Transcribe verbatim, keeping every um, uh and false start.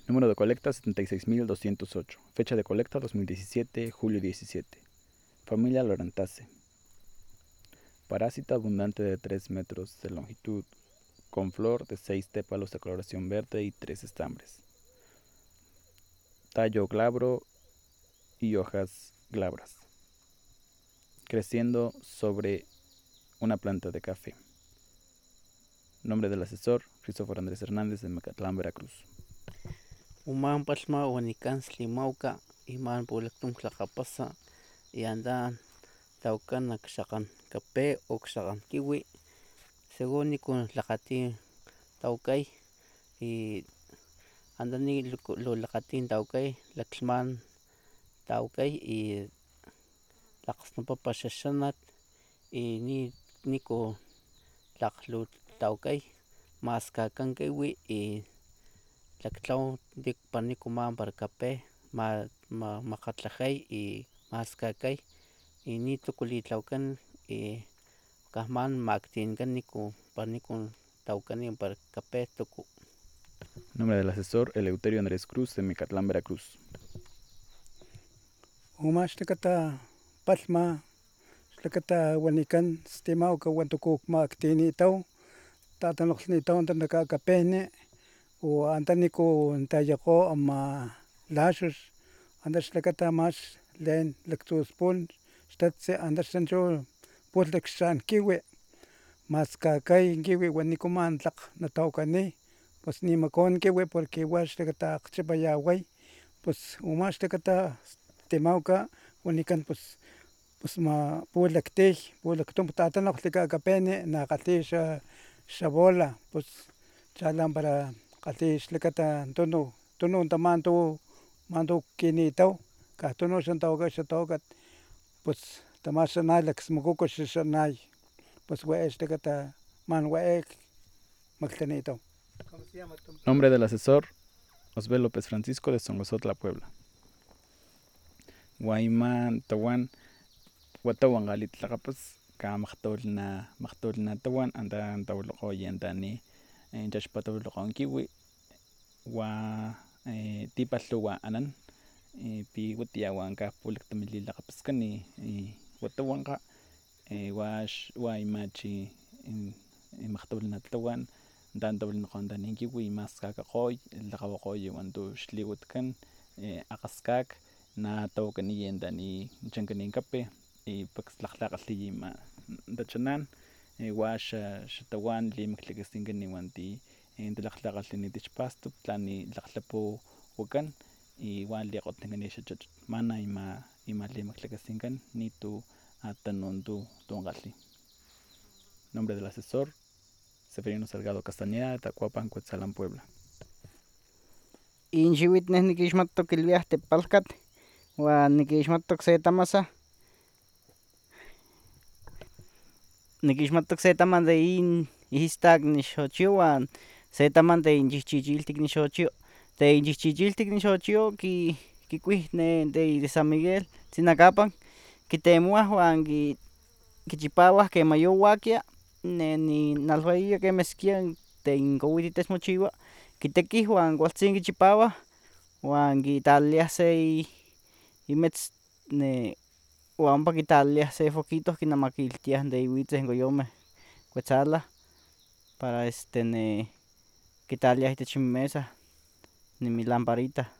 Número de colecta setenta y seis mil doscientos ocho. Fecha de colecta dos mil diecisiete, julio diecisiete. Familia Lorantaceae. Parásito abundante de tres metros de longitud, con flor de seis tépalos de coloración verde y tres estambres. Tallo glabro y hojas glabras, creciendo sobre una planta de café. Nombre del asesor, Cristóforo Andrés Hernández de Macatlán, Veracruz. Uman palma uanican slimauca iman pulactum tlaqapasa y andan taucan akxakan café o akxakan kiwi según nikun tlaqati taukay y andani lo laqatin taukay laklhman taukay y tlaqsnapapa xaxanat y ni niku tlaqlu taukay maskakan kiwi y tlaktlaw tikpaniku para café ma ma makgatlajay y maskakay y nitsukulitlawkan y kahman maktinkan niku paniku tawkani para café tuku. Nombre del asesor, Eleuterio Andrés Cruz de Micatlán, Veracruz. Umaxtakata palma xlakata wanikan stimawka wantukuk maktinitaw tatanokgnitaw tanaka caféne o antaniku tayakgo ama laxux anta xlakata max len laktsuspun xtatsi anta xanchu pulh xan kiwi maskakay kiwi wanikuman tlakg natawakani pues nimakon kiwi porque wa xlakata akgchipayaway pus uma xlakata stimawka wanikan pus pus ma pulaktiy pulaktum tatanokglhika caféne na kgalhiy xa bola pus chalampara kgalhiy xlakata tunu tunu taman tu mantu kinitaw katunu xa tawaka xa tawakat pus tamaxa laksmukuku xaxanay pues wa e xlakata man wa e maklhanitaw. Nombre del asesor, Osbel López Francisco de Songosotla, Puebla. Guayman tawan watawan galitlaqapas ka makhtolna makhtolna tawan anta tawloqoy antani chachpatawloqon kiwi wa tipalhuwa anan pi watiyawanka pulaktamililaqapaskani watawanqa wax wa imachi makhtolna tawan tantawilnoqon antani kiwi maskakaqoy laqawaqoy wantu xliwatkan akgaskak natawakaniy antani chankanin café y pax tlakglakgalhiy ima tachanan wa xa xatawan limaklakaskinkan wanti talakglakgalhinit xpasto tlani lakgtlapuwakan y wa likgotninkani xa chachut mana ima ima limaklakaskinkan nitu tanu tu kgalhi. Nombre del asesor, Seferino Salgado Castañeda de Tacuapan, Cuetzalan, Puebla. Inxiwit neh nikixmatok kilwiah tepalkat uan nikixmatok se tamasa nikixmatok se taman de in istak nixochiw uan se taman de inchihchichiltik nixochiw de inchihchichiltik nixochiw kikuih de San Miguel tzinakapan kitemoah uan kichipawah kema yowakia ninalhuaia kema eskia tenkowitl itech mochiwa kitekih uan kualtzin kichipawah uan kitlaliliah se imetz uan ompa kitlaliliah se foquito kinamakiltiah de iwitzeh koyomeh kuetzalah para este kitlaliliah itech inmesa nimi lamparita.